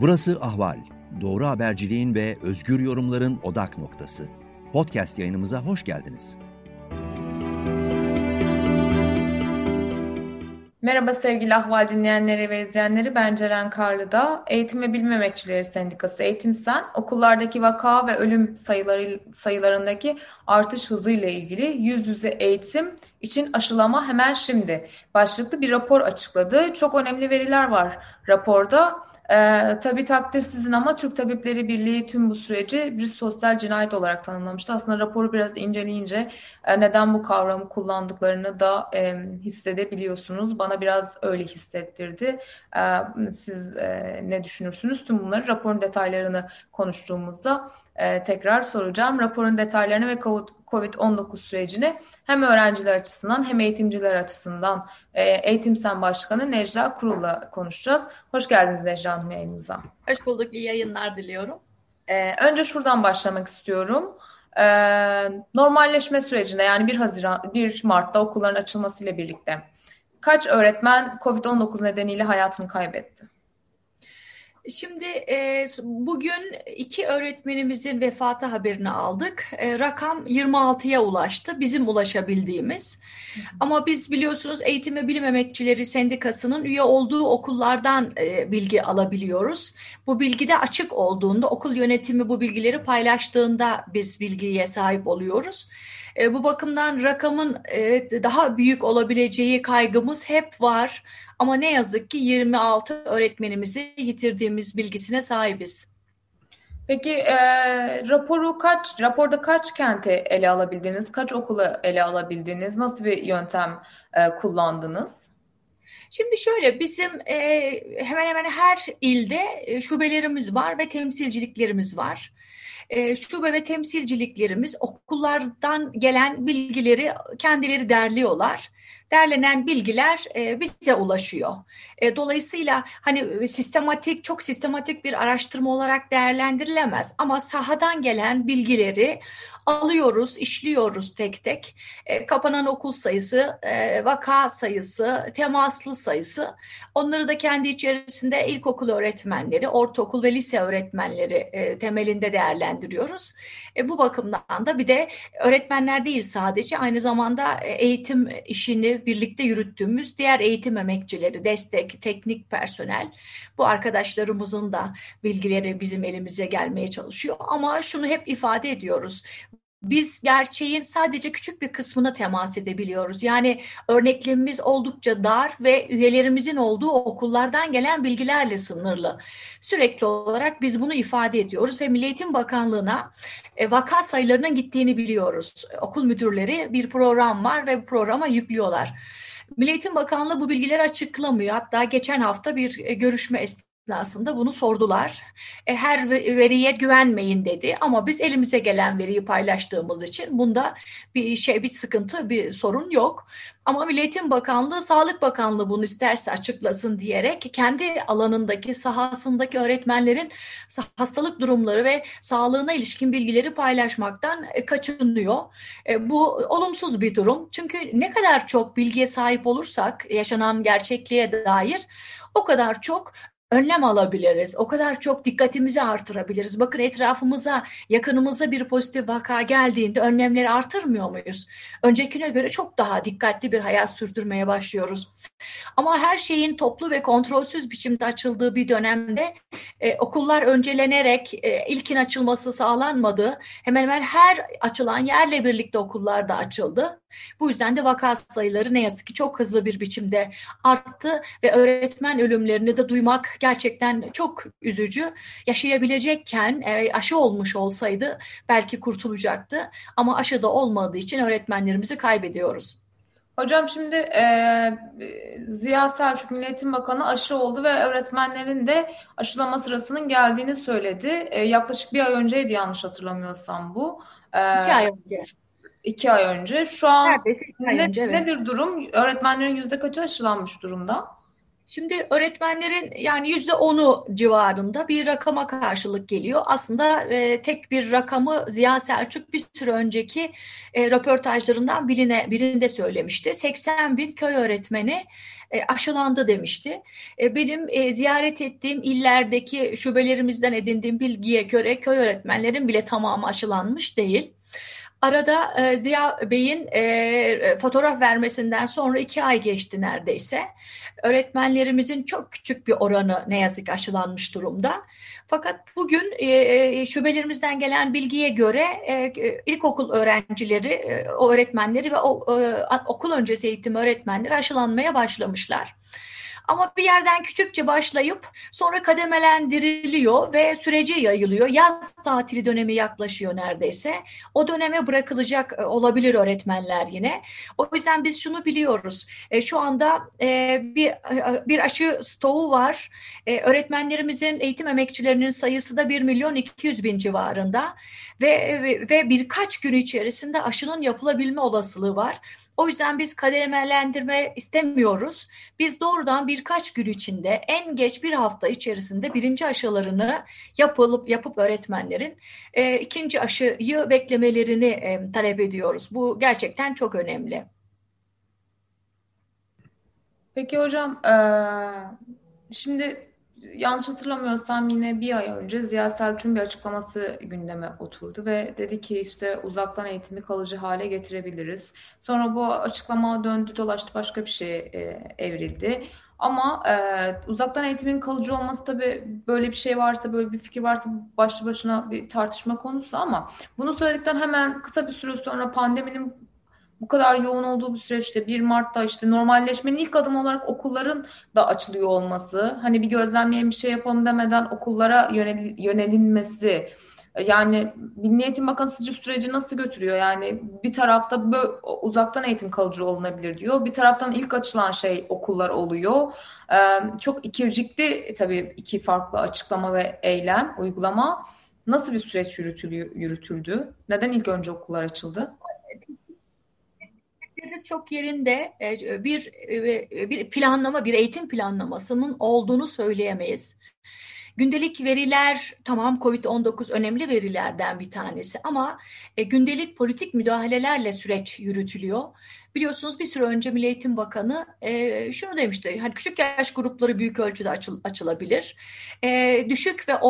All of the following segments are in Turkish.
Burası Ahval. Doğru haberciliğin ve özgür yorumların odak noktası. Podcast yayınımıza hoş geldiniz. Merhaba sevgili Ahval dinleyenleri ve izleyenleri, ben Ceren Karlı'da. Eğitim ve Bilim Emekçileri Sendikası Eğitimsen, okullardaki vaka ve ölüm sayılarındaki artış hızıyla ilgili yüz yüze eğitim için aşılama hemen şimdi başlıklı bir rapor açıkladı. Çok önemli veriler var raporda. Tabii takdir sizin ama Türk Tabipleri Birliği tüm bu süreci bir sosyal cinayet olarak tanımlamıştı. Aslında raporu biraz inceleyince neden bu kavramı kullandıklarını da hissedebiliyorsunuz. Bana biraz öyle hissettirdi. Siz ne düşünürsünüz? Tüm bunları, raporun detaylarını konuştuğumuzda tekrar soracağım. Raporun detaylarını ve COVID-19 sürecini hem öğrenciler açısından hem eğitimciler açısından Eğitimsen Başkanı Necla Kurul'la konuşacağız. Hoş geldiniz Necla Hanım yayınımıza. Hoş bulduk, iyi yayınlar diliyorum. Önce şuradan başlamak istiyorum. Normalleşme sürecinde, yani 1 Mart'ta okulların açılmasıyla birlikte kaç öğretmen COVID-19 nedeniyle hayatını kaybetti? Şimdi bugün 2 öğretmenimizin vefatı haberini aldık. Rakam 26'ya ulaştı, bizim ulaşabildiğimiz. Ama biz biliyorsunuz Eğitim ve Bilim Emekçileri Sendikası'nın üye olduğu okullardan bilgi alabiliyoruz. Bu bilgi de açık olduğunda, okul yönetimi bu bilgileri paylaştığında biz bilgiye sahip oluyoruz. Bu bakımdan rakamın daha büyük olabileceği kaygımız hep var. Ama ne yazık ki 26 öğretmenimizi yitirdiğimiz bilgisine sahibiz. Peki raporda kaç kenti ele alabildiniz? Kaç okulu ele alabildiniz? Nasıl bir yöntem kullandınız? Şimdi şöyle, bizim hemen hemen her ilde şubelerimiz var ve temsilciliklerimiz var. Şube ve temsilciliklerimiz okullardan gelen bilgileri kendileri derliyorlar. Derlenen bilgiler bize ulaşıyor. Dolayısıyla hani çok sistematik bir araştırma olarak değerlendirilemez. Ama sahadan gelen bilgileri alıyoruz, işliyoruz tek tek. Kapanan okul sayısı, vaka sayısı, temaslı sayısı. Onları da kendi içerisinde ilkokul öğretmenleri, ortaokul ve lise öğretmenleri temelinde değerlendiriyoruz. Bu bakımdan da bir de öğretmenler değil sadece, aynı zamanda eğitim işini birlikte yürüttüğümüz diğer eğitim emekçileri, destek, teknik personel, bu arkadaşlarımızın da bilgileri bizim elimize gelmeye çalışıyor. Ama şunu hep ifade ediyoruz. Biz gerçeğin sadece küçük bir kısmına temas edebiliyoruz. Yani örneklemimiz oldukça dar ve üyelerimizin olduğu okullardan gelen bilgilerle sınırlı. Sürekli olarak biz bunu ifade ediyoruz ve Milli Eğitim Bakanlığı'na vaka sayılarının gittiğini biliyoruz. Okul müdürleri bir program var ve bu programa yüklüyorlar. Milli Eğitim Bakanlığı bu bilgileri açıklamıyor. Hatta geçen hafta bir görüşme esnasında bunu sordular. Her veriye güvenmeyin dedi. Ama biz elimize gelen veriyi paylaştığımız için bunda bir sıkıntı, bir sorun yok. Ama Milli Eğitim Bakanlığı, Sağlık Bakanlığı bunu isterse açıklasın diyerek kendi alanındaki, sahasındaki öğretmenlerin hastalık durumları ve sağlığına ilişkin bilgileri paylaşmaktan kaçınıyor. Bu olumsuz bir durum. Çünkü ne kadar çok bilgiye sahip olursak yaşanan gerçekliğe dair, o kadar çok önlem alabiliriz. O kadar çok dikkatimizi artırabiliriz. Bakın, etrafımıza, yakınımıza bir pozitif vaka geldiğinde önlemleri artırmıyor muyuz? Öncekine göre çok daha dikkatli bir hayat sürdürmeye başlıyoruz. Ama her şeyin toplu ve kontrolsüz biçimde açıldığı bir dönemde okullar öncelenerek ilkin açılması sağlanmadı. Hemen hemen her açılan yerle birlikte okullar da açıldı. Bu yüzden de vaka sayıları ne yazık ki çok hızlı bir biçimde arttı ve öğretmen ölümlerini de duymak gerçekten çok üzücü. Yaşayabilecekken aşı olmuş olsaydı belki kurtulacaktı, ama aşı da olmadığı için öğretmenlerimizi kaybediyoruz. Hocam şimdi Ziya Selçuk Milli Eğitim Bakanı aşı oldu ve öğretmenlerin de aşılama sırasının geldiğini söyledi. Yaklaşık 1 ay önceydi yanlış hatırlamıyorsam bu. 2 ay önce. 2 ay önce. Şu an Neredeyse 2 ay önce, evet. nedir durum? Öğretmenlerin yüzde kaçı aşılanmış durumda? Şimdi öğretmenlerin yani %10'u civarında bir rakama karşılık geliyor. Aslında tek bir rakamı Ziya Selçuk bir süre önceki röportajlarından birinde söylemişti. 80 bin köy öğretmeni aşılandı demişti. Benim ziyaret ettiğim illerdeki şubelerimizden edindiğim bilgiye göre köy öğretmenlerin bile tamamı aşılanmış değil. Arada Ziya Bey'in fotoğraf vermesinden sonra 2 ay geçti neredeyse. Öğretmenlerimizin çok küçük bir oranı ne yazık ki aşılanmış durumda. Fakat bugün şubelerimizden gelen bilgiye göre ilkokul öğrencileri, o öğretmenleri ve okul öncesi eğitim öğretmenleri aşılanmaya başlamışlar. Ama bir yerden küçükçe başlayıp sonra kademelendiriliyor ve süreci yayılıyor. Yaz tatili dönemi yaklaşıyor neredeyse. O döneme bırakılacak olabilir öğretmenler yine. O yüzden biz şunu biliyoruz. Şu anda bir aşı stoğu var. Öğretmenlerimizin, eğitim emekçilerinin sayısı da 1.200.000 civarında ve birkaç gün içerisinde aşının yapılabilme olasılığı var. O yüzden biz kademelendirme istemiyoruz. Biz doğrudan birkaç gün içinde, en geç bir hafta içerisinde birinci aşılarını yapıp öğretmenlerin ikinci aşıyı beklemelerini talep ediyoruz. Bu gerçekten çok önemli. Peki hocam, şimdi yanlış hatırlamıyorsam yine bir ay önce Ziya Selçuk'un bir açıklaması gündeme oturdu ve dedi ki işte uzaktan eğitimi kalıcı hale getirebiliriz. Sonra bu açıklama döndü dolaştı başka bir şeye evrildi. Ama uzaktan eğitimin kalıcı olması tabii böyle bir şey varsa, böyle bir fikir varsa başlı başına bir tartışma konusu ama bunu söyledikten hemen kısa bir süre sonra pandeminin bu kadar yoğun olduğu bir süreçte 1 Mart'ta işte normalleşmenin ilk adımı olarak okulların da açılıyor olması, hani bir gözlemleyelim bir şey yapalım demeden okullara yönelinmesi, yani Milli Eğitim Bakanı sizce süreci nasıl götürüyor? Yani bir tarafta böyle uzaktan eğitim kalıcı olunabilir diyor, bir taraftan ilk açılan şey okullar oluyor. Çok ikircikli tabii iki farklı açıklama ve eylem, uygulama. Nasıl bir süreç yürütüldü? Neden ilk önce okullar açıldı? Çok yerinde bir planlama, bir eğitim planlamasının olduğunu söyleyemeyiz. Gündelik veriler, tamam, COVID-19 önemli verilerden bir tanesi ama gündelik politik müdahalelerle süreç yürütülüyor. Biliyorsunuz bir süre önce Milli Eğitim Bakanı şunu demişti, hani küçük yaş grupları büyük ölçüde açılabilir. Düşük ve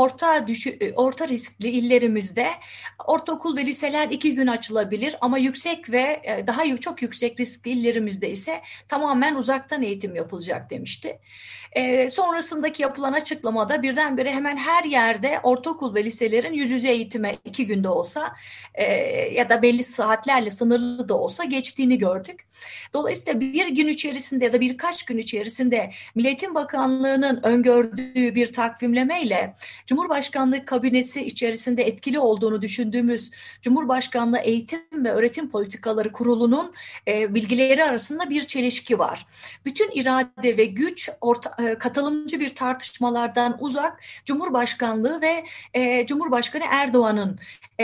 orta riskli illerimizde ortaokul ve liseler 2 gün açılabilir ama yüksek ve çok yüksek riskli illerimizde ise tamamen uzaktan eğitim yapılacak demişti. Sonrasındaki yapılan açıklamada birdenbire hemen her yerde ortaokul ve liselerin yüz yüze eğitime 2 günde olsa ya da belli saatlerle sınırlı da olsa geçtiğini gördük. Dolayısıyla bir gün içerisinde ya da birkaç gün içerisinde Milli Eğitim Bakanlığı'nın öngördüğü bir takvimlemeyle Cumhurbaşkanlığı kabinesi içerisinde etkili olduğunu düşündüğümüz Cumhurbaşkanlığı Eğitim ve Öğretim Politikaları Kurulu'nun bilgileri arasında bir çelişki var. Bütün irade ve güç katılımcı bir tartışmalardan uzak, Cumhurbaşkanlığı ve Cumhurbaşkanı Erdoğan'ın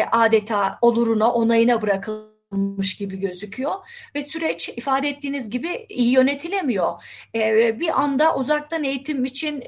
adeta oluruna, onayına bırakılmış gibi gözüküyor ve süreç ifade ettiğiniz gibi iyi yönetilemiyor. Bir anda uzaktan eğitim için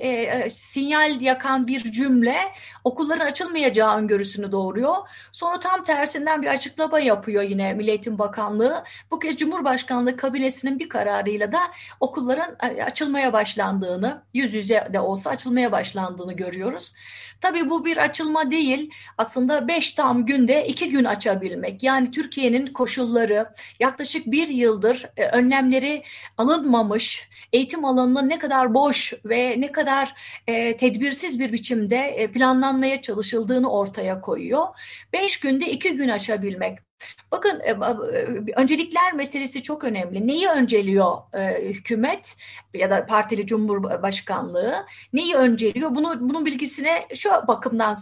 sinyal yakan bir cümle okulların açılmayacağı öngörüsünü doğuruyor. Sonra tam tersinden bir açıklama yapıyor yine Milli Eğitim Bakanlığı. Bu kez Cumhurbaşkanlığı kabinesinin bir kararıyla da okulların açılmaya başlandığını, yüz yüze de olsa açılmaya başlandığını görüyoruz. Tabii bu bir açılma değil, aslında 5 tam günde 2 gün açabilmek. Yani Türkiye'nin koşulları yaklaşık 1 yıldır önlemleri alınmamış, eğitim alanının ne kadar boş ve ne kadar tedbirsiz bir biçimde planlanmaya çalışıldığını ortaya koyuyor. 5 günde 2 gün açabilmek. Bakın, öncelikler meselesi çok önemli. Neyi önceliyor hükümet ya da partili cumhurbaşkanlığı? Neyi önceliyor? Bunun bilgisine şu bakımdan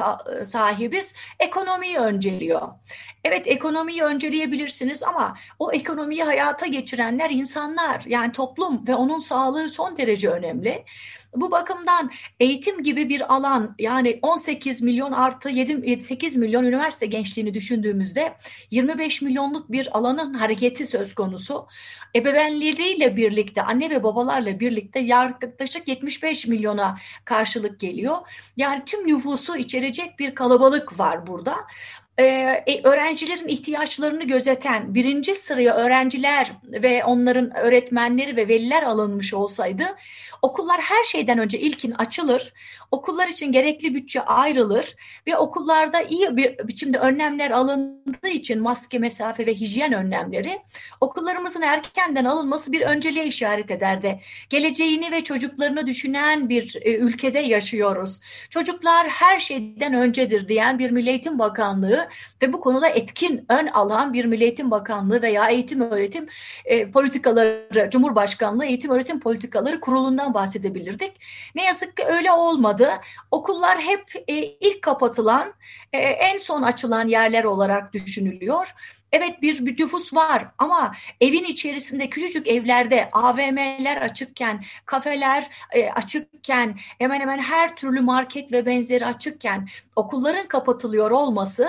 sahibiz. Ekonomiyi önceliyor. Evet, ekonomiyi önceleyebilirsiniz ama o ekonomiyi hayata geçirenler insanlar, yani toplum ve onun sağlığı son derece önemli. Bu bakımdan eğitim gibi bir alan, yani 18 milyon artı 8 milyon üniversite gençliğini düşündüğümüzde 25 milyonluk bir alanın hareketi söz konusu. Ebeveynleriyle birlikte, anne ve babalarla birlikte yaklaşık 75 milyona karşılık geliyor. Yani tüm nüfusu içerecek bir kalabalık var burada. Öğrencilerin ihtiyaçlarını gözeten birinci sıraya öğrenciler ve onların öğretmenleri ve veliler alınmış olsaydı, okullar her şeyden önce ilkin açılır, okullar için gerekli bütçe ayrılır ve okullarda iyi bir biçimde önlemler alındığı için maske, mesafe ve hijyen önlemleri, okullarımızın erkenden alınması bir önceliğe işaret ederdi. Geleceğini ve çocuklarını düşünen bir ülkede yaşıyoruz. Çocuklar her şeyden öncedir diyen bir Milli Eğitim Bakanlığı ve bu konuda etkin ön alan bir Milli Eğitim Bakanlığı veya Eğitim Öğretim Politikaları, Cumhurbaşkanlığı Eğitim Öğretim Politikaları Kurulu'ndan bahsedebilirdik. Ne yazık ki öyle olmadı. Okullar hep ilk kapatılan, en son açılan yerler olarak düşünülüyor. Evet, bir nüfus var ama evin içerisinde küçücük evlerde AVM'ler açıkken, kafeler açıkken, hemen hemen her türlü market ve benzeri açıkken okulların kapatılıyor olması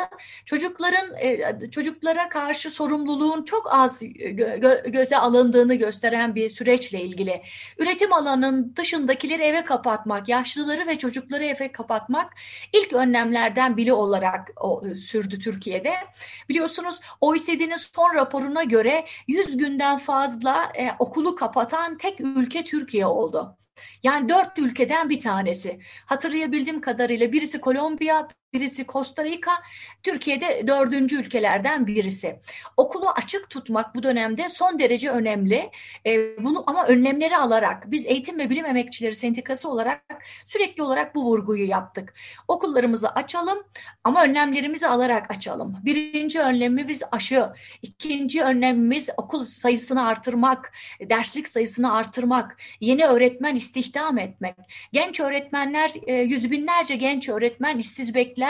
çocuklara karşı sorumluluğun çok az göze alındığını gösteren bir süreçle ilgili. Üretim alanının dışındakileri eve kapatmak, yaşlıları ve çocukları eve kapatmak ilk önlemlerden biri olarak sürdü Türkiye'de. Biliyorsunuz, OECD'nin son raporuna göre 100 günden fazla okulu kapatan tek ülke Türkiye oldu. Yani 4 ülkeden bir tanesi. Hatırlayabildiğim kadarıyla birisi Kolombiya, birisi Costa Rica, Türkiye'de 4. ülkelerden birisi. Okulu açık tutmak bu dönemde son derece önemli. Bunu ama önlemleri alarak, biz Eğitim ve Bilim Emekçileri Sendikası olarak sürekli olarak bu vurguyu yaptık. Okullarımızı açalım ama önlemlerimizi alarak açalım. Birinci önlemimiz aşı, ikinci önlemimiz okul sayısını artırmak, derslik sayısını artırmak, yeni öğretmen istihdam etmek. Genç öğretmenler, yüz binlerce genç öğretmen işsiz beklerken,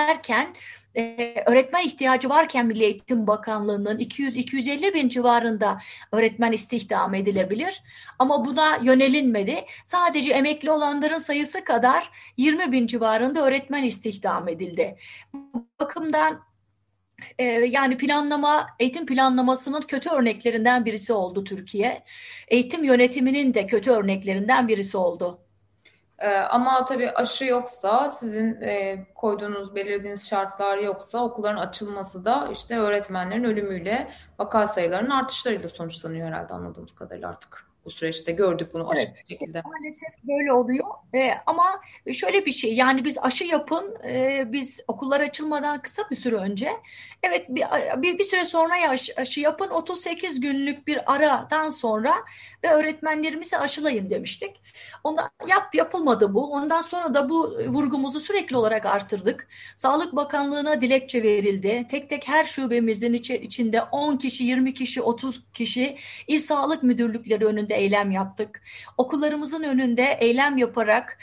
öğretmen ihtiyacı varken Milli Eğitim Bakanlığı'nın 200-250 bin civarında öğretmen istihdam edilebilir. Ama buna yönelinmedi. Sadece emekli olanların sayısı kadar 20 bin civarında öğretmen istihdam edildi. Bu bakımdan yani eğitim planlamasının kötü örneklerinden birisi oldu Türkiye. Eğitim yönetiminin de kötü örneklerinden birisi oldu. Ama tabii aşı yoksa, sizin koyduğunuz, belirlediğiniz şartlar yoksa okulların açılması da işte öğretmenlerin ölümüyle, vaka sayılarının artışlarıyla sonuçlanıyor herhalde, anladığımız kadarıyla artık. Bu süreçte gördük bunu açık Evet, bir şekilde. maalesef böyle oluyor. Ama şöyle bir şey, yani biz aşı yapın, biz okullar açılmadan kısa bir süre önce, evet bir süre sonra aşı yapın, 38 günlük bir aradan sonra ve öğretmenlerimizi aşılayın demiştik. Ondan yapılmadı bu. Ondan sonra da bu vurgumuzu sürekli olarak artırdık. Sağlık Bakanlığı'na dilekçe verildi. Tek tek her şubemizin içinde 10 kişi, 20 kişi, 30 kişi İl Sağlık Müdürlükleri önünde eylem yaptık. Okullarımızın önünde eylem yaparak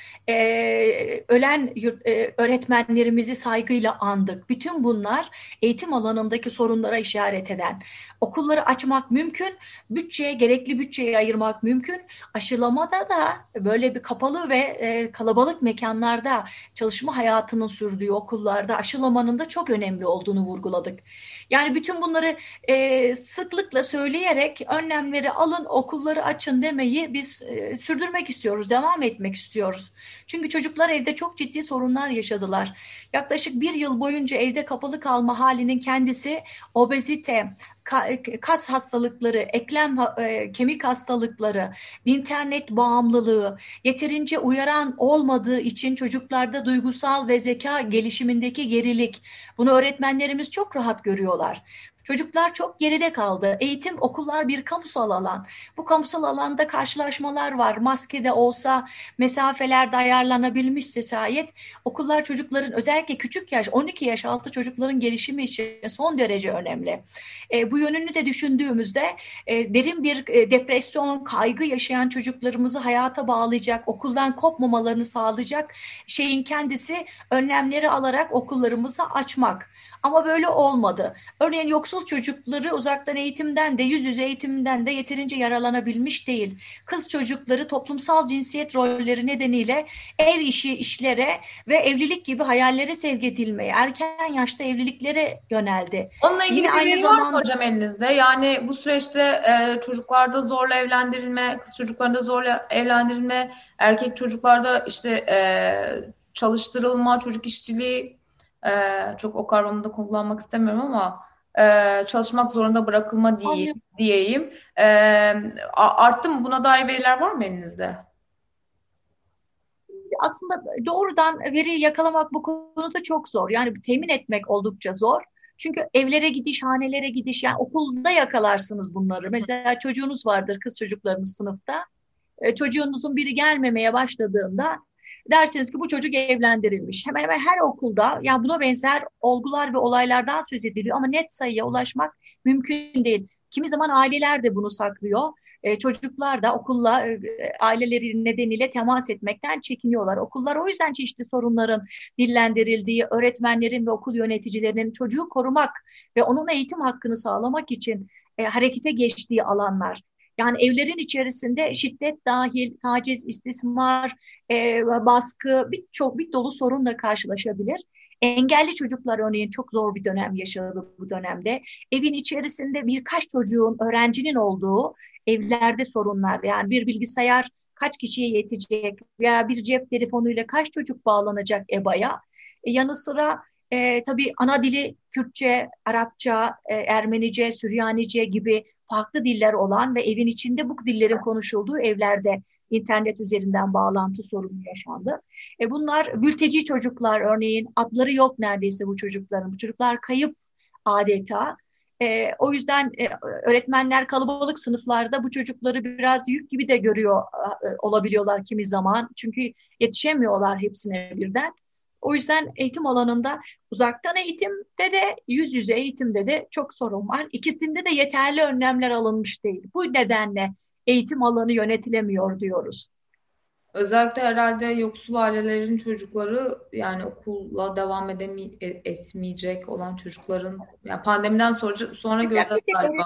ölen öğretmenlerimizi saygıyla andık. Bütün bunlar eğitim alanındaki sorunlara işaret eden. Okulları açmak mümkün, gerekli bütçeyi ayırmak mümkün. Aşılamada da böyle bir kapalı ve kalabalık mekanlarda çalışma hayatının sürdüğü okullarda aşılamanın da çok önemli olduğunu vurguladık. Yani bütün bunları sıklıkla söyleyerek önlemleri alın, okulları açın demeyi biz sürdürmek istiyoruz, devam etmek istiyoruz. Çünkü çocuklar evde çok ciddi sorunlar yaşadılar. Yaklaşık 1 yıl boyunca evde kapalı kalma halinin kendisi obezite, kas hastalıkları, kemik hastalıkları, internet bağımlılığı, yeterince uyaran olmadığı için çocuklarda duygusal ve zeka gelişimindeki gerilik, bunu öğretmenlerimiz çok rahat görüyorlar. Çocuklar çok geride kaldı. Okullar bir kamusal alan. Bu kamusal alanda karşılaşmalar var. Maskede olsa, mesafeler de ayarlanabilmişse şayet, okullar çocukların, özellikle küçük yaş, 12 yaş altı çocukların gelişimi için son derece önemli. Bu yönünü de düşündüğümüzde derin bir depresyon, kaygı yaşayan çocuklarımızı hayata bağlayacak, okuldan kopmamalarını sağlayacak şeyin kendisi önlemleri alarak okullarımızı açmak. Ama böyle olmadı. Örneğin yoksul çocukları uzaktan eğitimden de yüz yüze eğitimden de yeterince yararlanabilmiş değil. Kız çocukları toplumsal cinsiyet rolleri nedeniyle ev işi işlere ve evlilik gibi hayallere sevk edilmeye, erken yaşta evliliklere yöneldi. Onunla ilgili Yine bir aynı veri var mı zamanda hocam elinizde? Yani bu süreçte çocuklarda zorla evlendirilme, kız çocuklarında zorla evlendirilme, erkek çocuklarda işte çalıştırılma, çocuk işçiliği, çok o kavramı da kullanmak istemiyorum ama çalışmak zorunda bırakılma diyeyim. Arttı mı? Buna dair veriler var mı elinizde? aslında doğrudan veri yakalamak bu konuda çok zor. Yani temin etmek oldukça zor. Çünkü evlere gidiş, hanelere gidiş, yani okulda yakalarsınız bunları. Mesela çocuğunuz vardır, kız çocuklarınız sınıfta. Çocuğunuzun biri gelmemeye başladığında dersiniz ki bu çocuk evlendirilmiş. Hemen hemen her okulda yani buna benzer olgular ve olaylardan söz ediliyor ama net sayıya ulaşmak mümkün değil. Kimi zaman aileler de bunu saklıyor. Çocuklar da okulla aileleri nedeniyle temas etmekten çekiniyorlar. Okullar o yüzden çeşitli sorunların dillendirildiği, öğretmenlerin ve okul yöneticilerinin çocuğu korumak ve onun eğitim hakkını sağlamak için harekete geçtiği alanlar. Yani evlerin içerisinde şiddet dahil, taciz, istismar, baskı, bir dolu sorunla karşılaşabilir. Engelli çocuklar örneğin çok zor bir dönem yaşadı bu dönemde. Evin içerisinde birkaç çocuğun, öğrencinin olduğu evlerde sorunlar. Yani bir bilgisayar kaç kişiye yetecek veya bir cep telefonuyla kaç çocuk bağlanacak EBA'ya. Yanı sıra tabii ana dili Kürtçe, Arapça, Ermenice, Süryanice gibi farklı diller olan ve evin içinde bu dillerin konuşulduğu evlerde internet üzerinden bağlantı sorunu yaşandı. Bunlar mülteci çocuklar örneğin adları yok neredeyse bu çocukların. Bu çocuklar kayıp adeta. O yüzden öğretmenler kalabalık sınıflarda bu çocukları biraz yük gibi de görüyor olabiliyorlar kimi zaman. Çünkü yetişemiyorlar hepsine birden. O yüzden eğitim alanında uzaktan eğitimde de yüz yüze eğitimde de çok sorun var. İkisinde de yeterli önlemler alınmış değil. Bu nedenle eğitim alanı yönetilemiyor diyoruz. Özellikle herhalde yoksul ailelerin çocukları, yani okula devam etmeyecek olan çocukların, yani pandemiden sonra Mesela göreceğiz galiba.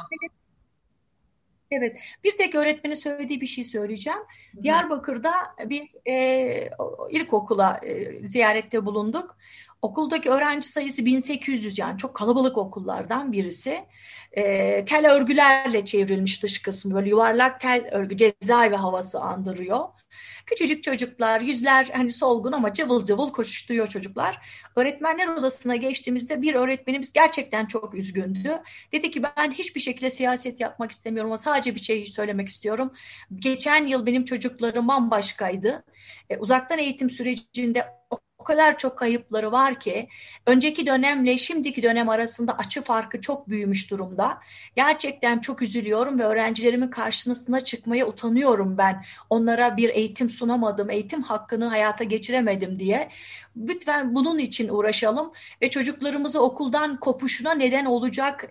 Evet, bir tek öğretmenin söylediği bir şey söyleyeceğim. Hı hı. Diyarbakır'da bir ilkokula ziyarette bulunduk. Okuldaki öğrenci sayısı 1800, yani çok kalabalık okullardan birisi. Tel örgülerle çevrilmiş dış kısmı, böyle yuvarlak tel örgü, cezaevi havası andırıyor. Küçücük çocuklar, yüzler hani solgun ama cıvıl cıvıl koşuşturuyor çocuklar. Öğretmenler odasına geçtiğimizde bir öğretmenimiz gerçekten çok üzgündü. Dedi ki ben hiçbir şekilde siyaset yapmak istemiyorum ama sadece bir şey söylemek istiyorum. Geçen yıl benim çocuklarım bambaşkaydı. Uzaktan eğitim sürecinde o kadar çok kayıpları var ki önceki dönemle şimdiki dönem arasında açı farkı çok büyümüş durumda. Gerçekten çok üzülüyorum ve öğrencilerimin karşısına çıkmaya utanıyorum ben. Onlara bir eğitim sunamadım, eğitim hakkını hayata geçiremedim diye. Lütfen bunun için uğraşalım ve çocuklarımızı okuldan kopuşuna neden olacak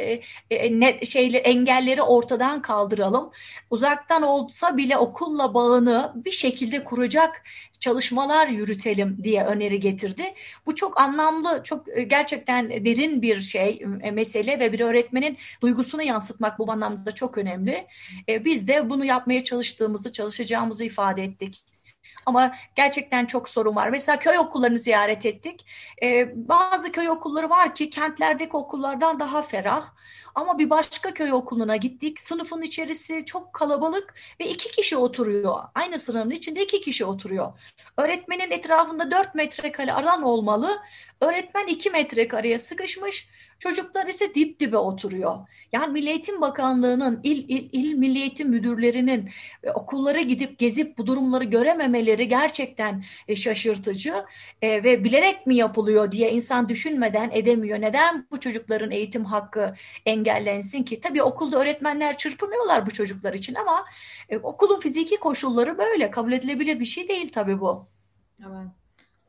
engelleri ortadan kaldıralım. Uzaktan olsa bile okulla bağını bir şekilde kuracak çalışmalar yürütelim diye öneri getirdi. Bu çok anlamlı, çok gerçekten derin bir mesele ve bir öğretmenin duygusunu yansıtmak bu anlamda çok önemli. Biz de bunu yapmaya çalışacağımızı ifade ettik. Ama gerçekten çok sorun var. Mesela köy okullarını ziyaret ettik. Bazı köy okulları var ki kentlerdeki okullardan daha ferah. Ama bir başka köy okuluna gittik. Sınıfın içerisi çok kalabalık ve 2 kişi oturuyor. Aynı sınıfın içinde 2 kişi oturuyor. Öğretmenin etrafında 4 metrekare alan olmalı. Öğretmen 2 metrekareye sıkışmış. Çocuklar ise dip dibe oturuyor. Yani Milli Eğitim Bakanlığı'nın, il Milli Eğitim Müdürlerinin okullara gidip gezip bu durumları görememeleri gerçekten şaşırtıcı. Ve bilerek mi yapılıyor diye insan düşünmeden edemiyor. Neden bu çocukların eğitim hakkı engellensin ki? Tabii okulda öğretmenler çırpınıyorlar bu çocuklar için ama okulun fiziki koşulları böyle. Kabul edilebilir bir şey değil tabii bu. Evet.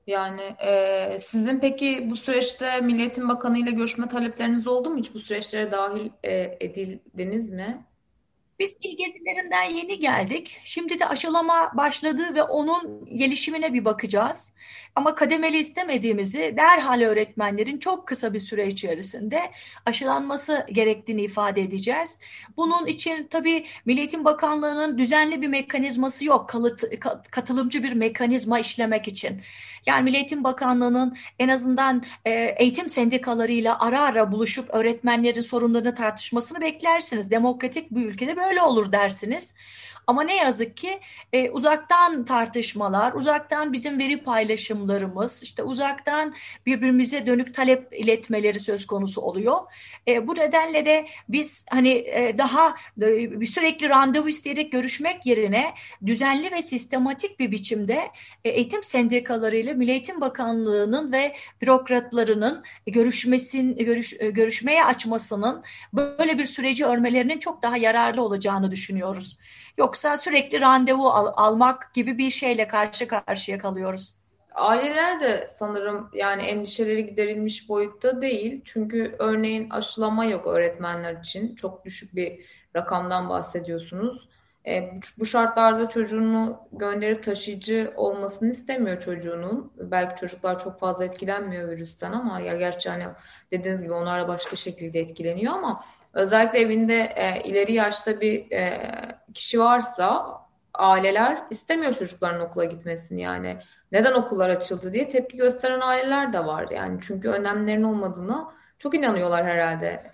Yani sizin peki bu süreçte Milli Eğitim Bakanı ile görüşme talepleriniz oldu mu? Hiç bu süreçlere dahil edildiniz mi? Biz il gezilerinden yeni geldik. Şimdi de aşılama başladı ve onun gelişimine bir bakacağız. Ama kademeli istemediğimizi derhal öğretmenlerin çok kısa bir süre içerisinde aşılanması gerektiğini ifade edeceğiz. Bunun için tabii Milli Eğitim Bakanlığı'nın düzenli bir mekanizması yok, katılımcı bir mekanizma işlemek için. Yani Milli Eğitim Bakanlığı'nın en azından eğitim sendikalarıyla ara ara buluşup öğretmenlerin sorunlarını tartışmasını beklersiniz. Demokratik bir ülkede böyle olur dersiniz. Ama ne yazık ki uzaktan tartışmalar, uzaktan bizim veri paylaşımlarımız, işte uzaktan birbirimize dönük talep iletmeleri söz konusu oluyor. Bu nedenle de biz hani daha sürekli randevu isteyerek görüşmek yerine düzenli ve sistematik bir biçimde eğitim sendikalarıyla Milli Eğitim Bakanlığı'nın ve bürokratlarının görüşmeye açmasının böyle bir süreci örmelerinin çok daha yararlı olacağını düşünüyoruz. Yoksa sürekli randevu almak gibi bir şeyle karşı karşıya kalıyoruz. Aileler de sanırım yani endişeleri giderilmiş boyutta değil. Çünkü örneğin aşılama yok öğretmenler için. Çok düşük bir rakamdan bahsediyorsunuz. Bu şartlarda çocuğunu gönderip taşıyıcı olmasını istemiyor çocuğunun. Belki çocuklar çok fazla etkilenmiyor virüsten ama ya gerçi hani dediğiniz gibi onlar da başka şekilde etkileniyor ama özellikle evinde ileri yaşta bir kişi varsa aileler istemiyor çocukların okula gitmesini yani neden okullar açıldı diye tepki gösteren aileler de var yani çünkü önlemlerin olmadığına çok inanıyorlar herhalde.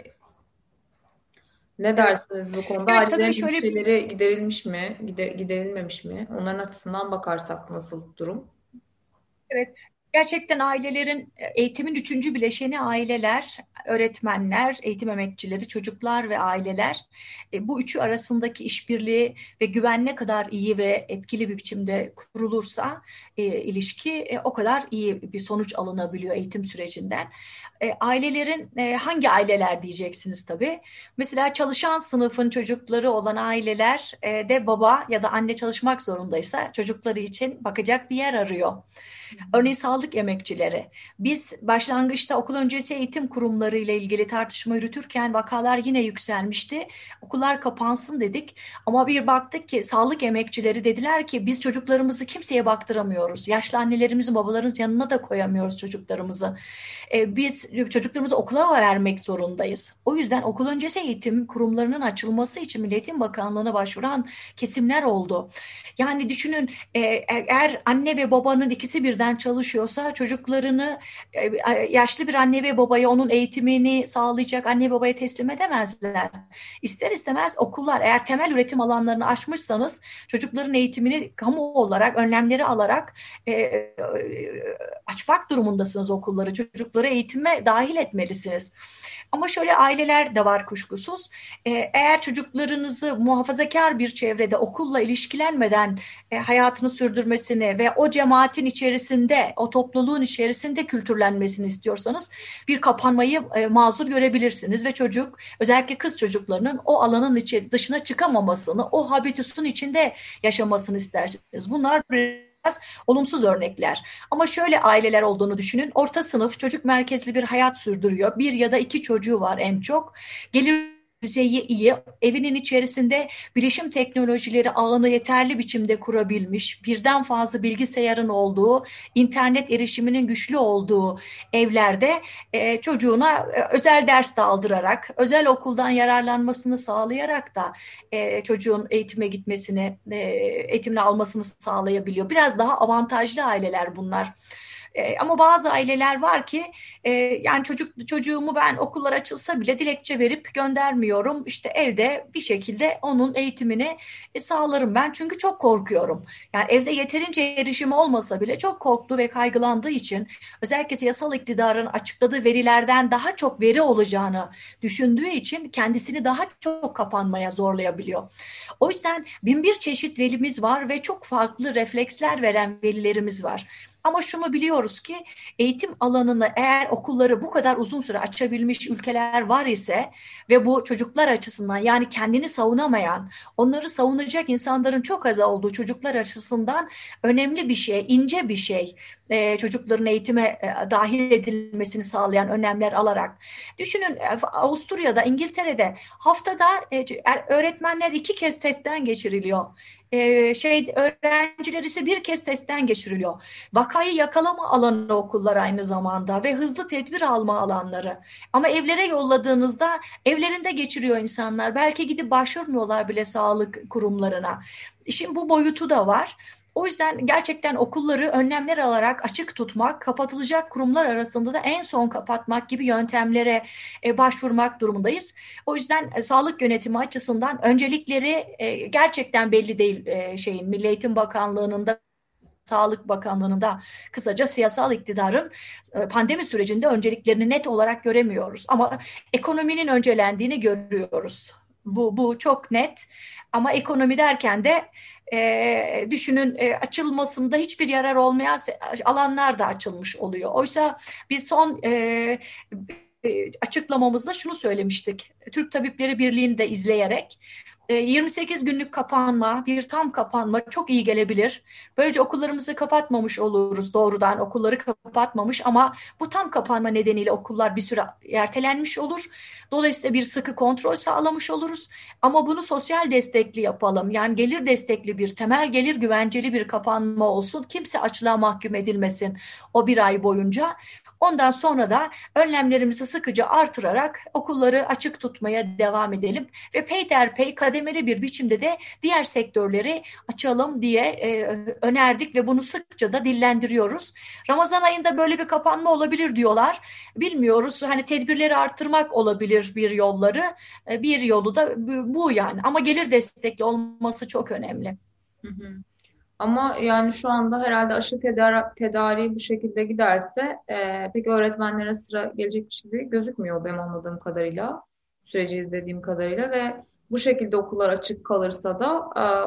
Ne Evet. dersiniz bu konuda? Evet tabii Ailelerin şöyle bir endişeleri giderilmiş mi, giderilmemiş mi? Onların açısından bakarsak nasıl durum? Evet, gerçekten ailelerin eğitimin üçüncü bileşeni aileler, öğretmenler, eğitim emekçileri, çocuklar ve aileler. Bu üçü arasındaki işbirliği ve güven ne kadar iyi ve etkili bir biçimde kurulursa ilişki o kadar iyi bir sonuç alınabiliyor eğitim sürecinden. Ailelerin hangi aileler diyeceksiniz tabii. Mesela çalışan sınıfın çocukları olan aileler de baba ya da anne çalışmak zorundaysa çocukları için bakacak bir yer arıyor. Örneğin sağlık emekçileri. Biz başlangıçta okul öncesi eğitim kurumları ile ilgili tartışma yürütürken vakalar yine yükselmişti. Okullar kapansın dedik ama bir baktık ki sağlık emekçileri dediler ki biz çocuklarımızı kimseye baktıramıyoruz. Yaşlı annelerimizin babalarımızın yanına da koyamıyoruz çocuklarımızı. Biz çocuklarımızı okula vermek zorundayız. O yüzden okul öncesi eğitim kurumlarının açılması için Milli Eğitim Bakanlığı'na başvuran kesimler oldu. Yani düşünün eğer anne ve babanın ikisi birden çalışıyorsa çocuklarını yaşlı bir anne ve babaya onun eğitimini sağlayacak anne babaya teslim edemezler. İster istemez okullar eğer temel üretim alanlarını açmışsanız çocukların eğitimini kamu olarak önlemleri alarak açmak durumundasınız okulları. Çocukları eğitime dahil etmelisiniz. Ama şöyle aileler de var kuşkusuz. Eğer çocuklarınızı muhafazakar bir çevrede okulla ilişkilenmeden hayatını sürdürmesini ve o cemaatin içerisinde, o topluluğun içerisinde kültürlenmesini istiyorsanız bir kapanmayı mazur görebilirsiniz ve çocuk, özellikle kız çocuklarının o alanın dışına çıkamamasını, o habitusun içinde yaşamasını istersiniz. Bunlar biraz olumsuz örnekler. Ama şöyle aileler olduğunu düşünün. Orta sınıf çocuk merkezli bir hayat sürdürüyor. Bir ya da iki çocuğu var en çok. Gelir düzeyi iyi, evinin içerisinde bilişim teknolojileri ağını yeterli biçimde kurabilmiş, birden fazla bilgisayarın olduğu, internet erişiminin güçlü olduğu evlerde çocuğuna özel ders de aldırarak, özel okuldan yararlanmasını sağlayarak da çocuğun eğitime gitmesini, eğitimini almasını sağlayabiliyor. Biraz daha avantajlı aileler bunlar. Ama bazı aileler var ki yani çocuğumu ben okullar açılsa bile dilekçe verip göndermiyorum. İşte evde bir şekilde onun eğitimini sağlarım ben çünkü çok korkuyorum. Yani evde yeterince erişimi olmasa bile çok korktuğu ve kaygılandığı için özellikle yasal iktidarın açıkladığı verilerden daha çok veri olacağını düşündüğü için kendisini daha çok kapanmaya zorlayabiliyor. O yüzden bin bir çeşit velimiz var ve çok farklı refleksler veren velilerimiz var. Ama şunu biliyoruz ki eğitim alanını eğer okulları bu kadar uzun süre açabilmiş ülkeler var ise ve bu çocuklar açısından, yani kendini savunamayan, onları savunacak insanların çok az olduğu çocuklar açısından önemli bir şey, ince bir şey. Çocukların eğitime dahil edilmesini sağlayan önlemler alarak. Düşünün, Avusturya'da, İngiltere'de haftada öğretmenler 2 kez testten geçiriliyor. Öğrenciler ise 1 kez testten geçiriliyor. Vakayı yakalama alanı okullar aynı zamanda ve hızlı tedbir alma alanları. Ama evlere yolladığınızda evlerinde geçiriyor insanlar. Belki gidip başvurmuyorlar bile sağlık kurumlarına. İşin bu boyutu da var. O yüzden gerçekten okulları önlemler alarak açık tutmak, kapatılacak kurumlar arasında da en son kapatmak gibi yöntemlere başvurmak durumundayız. O yüzden sağlık yönetimi açısından öncelikleri gerçekten belli değil, Milli Eğitim Bakanlığı'nın da, Sağlık Bakanlığı'nın da, kısaca siyasal iktidarın pandemi sürecinde önceliklerini net olarak göremiyoruz. Ama ekonominin öncelendiğini görüyoruz. Bu çok net. Ama ekonomi derken de düşünün, açılmasında hiçbir yarar olmayan alanlar da açılmış oluyor. Oysa biz son açıklamamızda şunu söylemiştik. Türk Tabipleri Birliği'ni de izleyerek 28 günlük kapanma, bir tam kapanma çok iyi gelebilir. Böylece okullarımızı kapatmamış oluruz, doğrudan okulları kapatmamış, ama bu tam kapanma nedeniyle okullar bir süre ertelenmiş olur. Dolayısıyla bir sıkı kontrol sağlamış oluruz. Ama bunu sosyal destekli yapalım. Yani gelir destekli, bir temel gelir güvenceli bir kapanma olsun. Kimse açlığa mahkum edilmesin o bir ay boyunca. Ondan sonra da önlemlerimizi sıkıca artırarak okulları açık tutmaya devam edelim ve peyderpey kademeli bir biçimde de diğer sektörleri açalım diye önerdik ve bunu sıkça da dillendiriyoruz. Ramazan ayında böyle bir kapanma olabilir diyorlar. Bilmiyoruz. Hani tedbirleri arttırmak olabilir bir yolları. Bir yolu da bu yani. Ama gelir destekli olması çok önemli. Hı hı. Ama yani şu anda herhalde aşı tedariği bu şekilde giderse pek öğretmenlere sıra gelecekmiş gibi gözükmüyor benim anladığım kadarıyla, süreci izlediğim kadarıyla. Ve bu şekilde okullar açık kalırsa da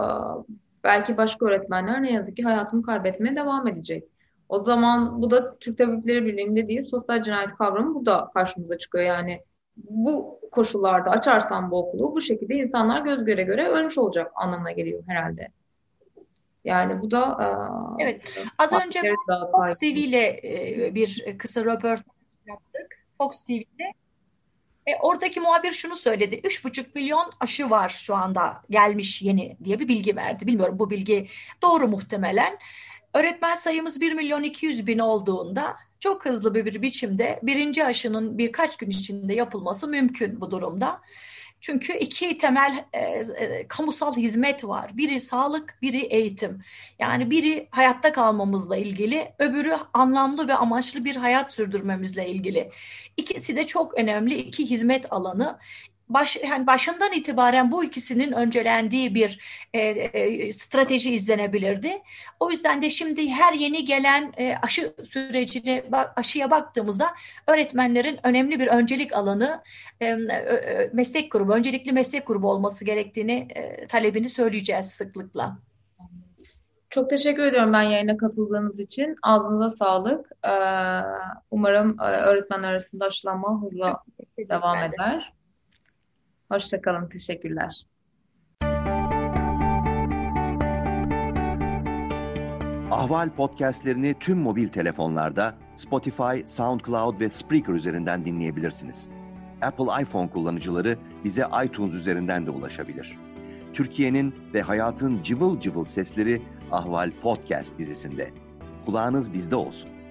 belki başka öğretmenler ne yazık ki hayatını kaybetmeye devam edecek. O zaman bu da Türk Tabipleri Birliği'nde değil, sosyal cinayet kavramı bu da karşımıza çıkıyor. Yani bu koşullarda açarsan bu okulu, bu şekilde insanlar göz göre göre ölmüş olacak anlamına geliyor herhalde. Yani bu da evet. Az önce Fox TV ile bir kısa röportaj yaptık. Fox TV'de. Oradaki muhabir şunu söyledi. 3,5 milyon aşı var şu anda gelmiş yeni diye bir bilgi verdi. Bilmiyorum, bu bilgi doğru muhtemelen. Öğretmen sayımız 1.200.000 olduğunda çok hızlı bir biçimde birinci aşının birkaç gün içinde yapılması mümkün bu durumda. Çünkü 2 temel kamusal hizmet var. Biri sağlık, biri eğitim. Yani biri hayatta kalmamızla ilgili, öbürü anlamlı ve amaçlı bir hayat sürdürmemizle ilgili. İkisi de çok önemli 2 hizmet alanı. Yani başından itibaren bu ikisinin öncelendiği bir strateji izlenebilirdi. O yüzden de şimdi her yeni gelen aşı sürecine, aşıya baktığımızda öğretmenlerin önemli bir öncelik alanı, meslek grubu, öncelikli meslek grubu olması gerektiğini, talebini söyleyeceğiz sıklıkla. Çok teşekkür ediyorum ben yayına katıldığınız için. Ağzınıza sağlık. Umarım öğretmenler arasında aşılanma hızla devam eder. Hoşça kalın. Teşekkürler. Ahval podcastlerini tüm mobil telefonlarda Spotify, SoundCloud ve Spreaker üzerinden dinleyebilirsiniz. Apple iPhone kullanıcıları bize iTunes üzerinden de ulaşabilir. Türkiye'nin ve hayatın cıvıl cıvıl sesleri Ahval Podcast dizisinde. Kulağınız bizde olsun.